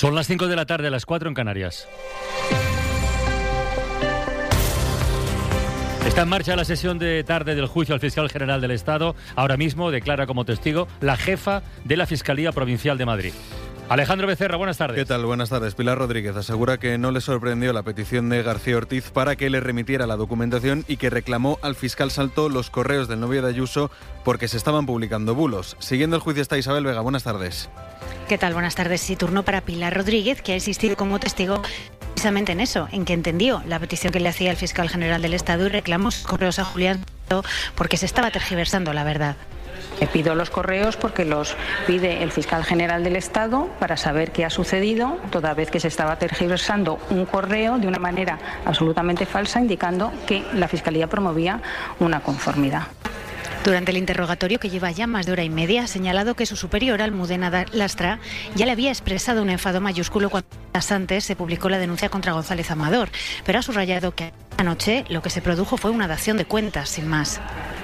Son las 5 de la tarde, las 4 en Canarias. Está en marcha la sesión de tarde del juicio al fiscal general del Estado. Ahora mismo declara como testigo la jefa de la Fiscalía Provincial de Madrid. Alejandro Becerra, buenas tardes. ¿Qué tal? Buenas tardes. Pilar Rodríguez asegura que no le sorprendió la petición de García Ortiz para que le remitiera la documentación y que reclamó al fiscal Salto los correos del novio de Ayuso porque se estaban publicando bulos. Siguiendo el juicio está Isabel Vega. Buenas tardes. ¿Qué tal? Buenas tardes. Sí, turno para Pilar Rodríguez, que ha insistido como testigo precisamente en eso, en que entendió la petición que le hacía el fiscal general del Estado y reclamó correos a Julián porque se estaba tergiversando la verdad. Le pido los correos porque los pide el fiscal general del Estado para saber qué ha sucedido, toda vez que se estaba tergiversando un correo de una manera absolutamente falsa, indicando que la Fiscalía promovía una conformidad. Durante el interrogatorio, que lleva ya más de hora y media, ha señalado que su superior, Almudena Lastra, ya le había expresado un enfado mayúsculo cuando días antes se publicó la denuncia contra González Amador, pero ha subrayado que anoche lo que se produjo fue una dación de cuentas, sin más.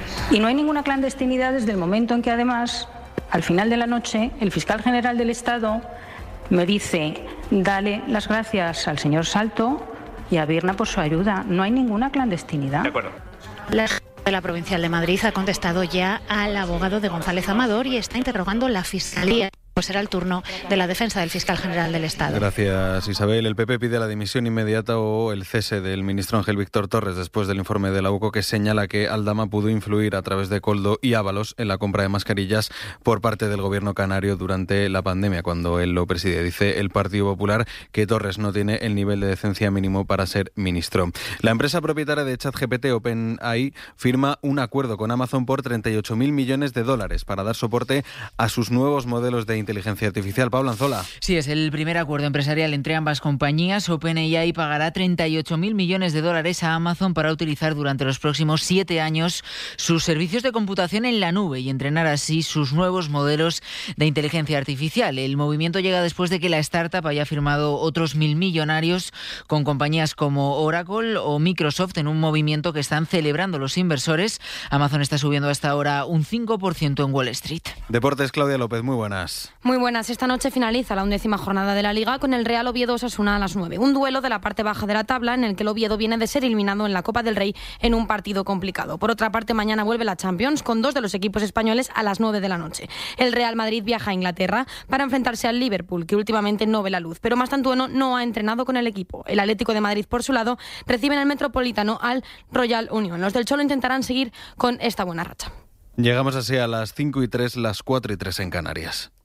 Y no hay ninguna clandestinidad desde el momento en que, además, al final de la noche, el fiscal general del Estado me dice: dale las gracias al señor Salto y a Birna por su ayuda. No hay ninguna clandestinidad. De acuerdo. La jefa de la Provincial de Madrid ha contestado ya al abogado de González Amador y está interrogando la Fiscalía. Pues será el turno de la defensa del fiscal general del Estado. Gracias, Isabel. El PP pide la dimisión inmediata o el cese del ministro Ángel Víctor Torres después del informe de la UCO que señala que Aldama pudo influir a través de Koldo y Ábalos en la compra de mascarillas por parte del gobierno canario durante la pandemia, cuando él lo preside. Dice el Partido Popular que Torres no tiene el nivel de decencia mínimo para ser ministro. La empresa propietaria de ChatGPT, OpenAI, firma un acuerdo con Amazon por $38.000 millones para dar soporte a sus nuevos modelos de inteligencia artificial. Pablo Anzola. Sí, es el primer acuerdo empresarial entre ambas compañías. OpenAI pagará $38.000 millones a Amazon para utilizar durante los próximos 7 años sus servicios de computación en la nube y entrenar así sus nuevos modelos de inteligencia artificial. El movimiento llega después de que la startup haya firmado otros 1.000 millonarios con compañías como Oracle o Microsoft en un movimiento que están celebrando los inversores. Amazon está subiendo hasta ahora un 5% en Wall Street. Deportes, Claudia López, muy buenas. Muy buenas. Esta noche finaliza la 11ª jornada de la Liga con el Real Oviedo-Osasuna a las 9. Un duelo de la parte baja de la tabla en el que el Oviedo viene de ser eliminado en la Copa del Rey en un partido complicado. Por otra parte, mañana vuelve la Champions con 2 de los equipos españoles a las 9 de la noche. El Real Madrid viaja a Inglaterra para enfrentarse al Liverpool, que últimamente no ve la luz, pero Mastantuono no ha entrenado con el equipo. El Atlético de Madrid, por su lado, recibe en el Metropolitano al Royal Union. Los del Cholo intentarán seguir con esta buena racha. Llegamos así a las 5:03, las 4:03 en Canarias.